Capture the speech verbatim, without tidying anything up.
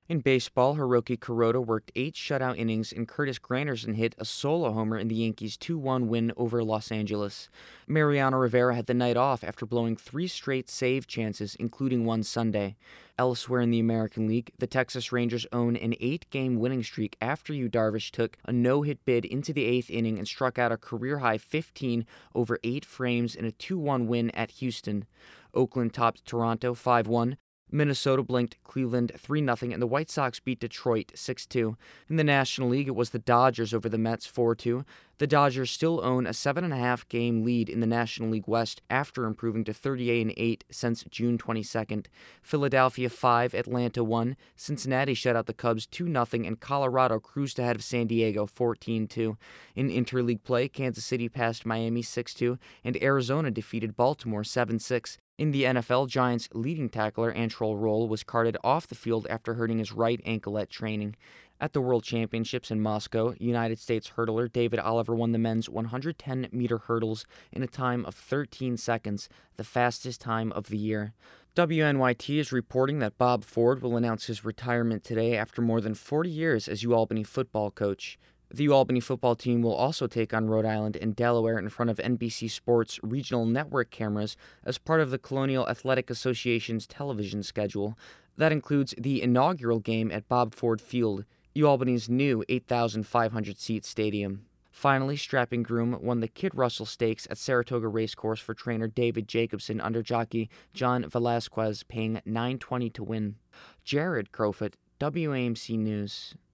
In baseball, Hiroki Kuroda worked eight shutout innings and Curtis Granderson hit a solo homer in the Yankees' two one win over Los Angeles. Mariano Rivera had the night off after blowing three straight save chances, including one Sunday. Elsewhere in the American League, the Texas Rangers own an eight-game winning streak after Yu Darvish took a no-hit bid into the eighth inning and struck out a career-high fifteen over eight frames in a two one win at Houston. Oakland topped Toronto five one. Minnesota blinked Cleveland three nothing, and the White Sox beat Detroit six two. In the National League, it was the Dodgers over the Mets four two. The Dodgers still own a seven and a half game lead in the National League West after improving to thirty-eight and eight since June twenty-second. Philadelphia five, Atlanta one. Cincinnati shut out the Cubs two nothing, and Colorado cruised ahead of San Diego fourteen two. In interleague play, Kansas City passed Miami six two, and Arizona defeated Baltimore seven six. In the N F L, Giants leading tackler Antrel Roll was carted off the field after hurting his right ankle at training. At the World Championships in Moscow, United States hurdler David Oliver won the men's one hundred ten meter hurdles in a time of thirteen seconds, the fastest time of the year. W N Y T is reporting that Bob Ford will announce his retirement today after more than forty years as UAlbany football coach. The UAlbany football team will also take on Rhode Island and Delaware in front of N B C Sports regional network cameras as part of the Colonial Athletic Association's television schedule. That includes the inaugural game at Bob Ford Field, UAlbany's new eight thousand five hundred seat stadium. Finally, Strapping Groom won the Kid Russell Stakes at Saratoga Racecourse for trainer David Jacobson under jockey John Velasquez, paying nine twenty to win. Jared Crowfoot, W A M C News.